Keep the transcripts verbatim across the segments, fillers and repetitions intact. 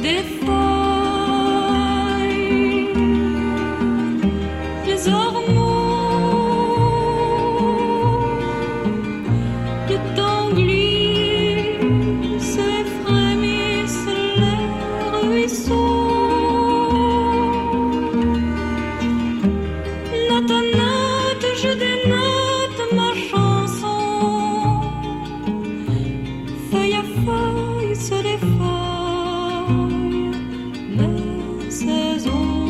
des feuilles, les ormeaux, le temps glisse et frémissent les ruisseaux. Note à note, je dénote ma chanson. Feuille à feuille se défeuille les saisons.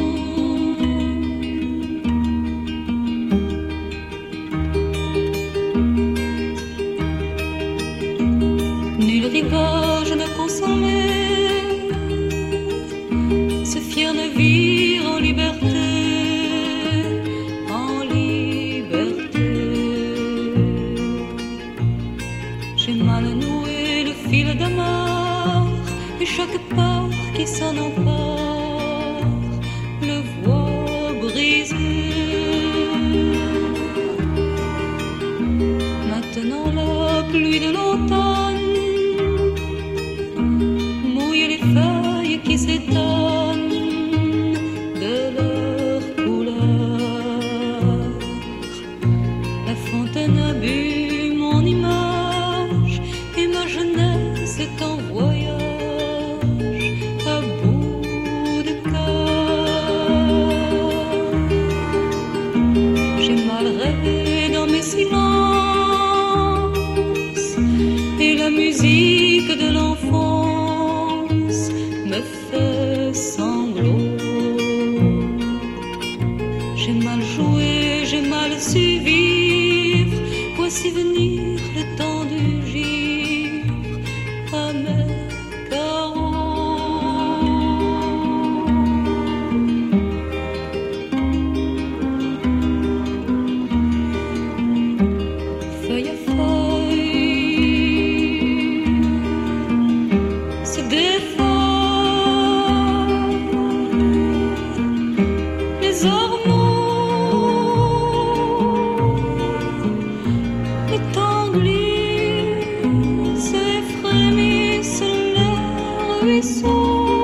Nul rivage ne consolait ce fier navire en liberté. J'ai mal noué le fil d'amarre et chaque pas qui s'en empare le voit brisé. Maintenant la pluie de l'automne mouille les feuilles qui s'étonnent de leur couleur. La fontaine a bu mon image et ma jeunesse est en voyage à bout de cœur. J'ai mal rêvé dans mes silences et la musique de l'enfance me fait sanglot. J'ai mal joué, j'ai mal su vivre. Voici venir le temps du givre à mes carreaux. Feuille à feuille se défeuillent les ormeaux. Le temps glisse et frémissent les ruisseaux.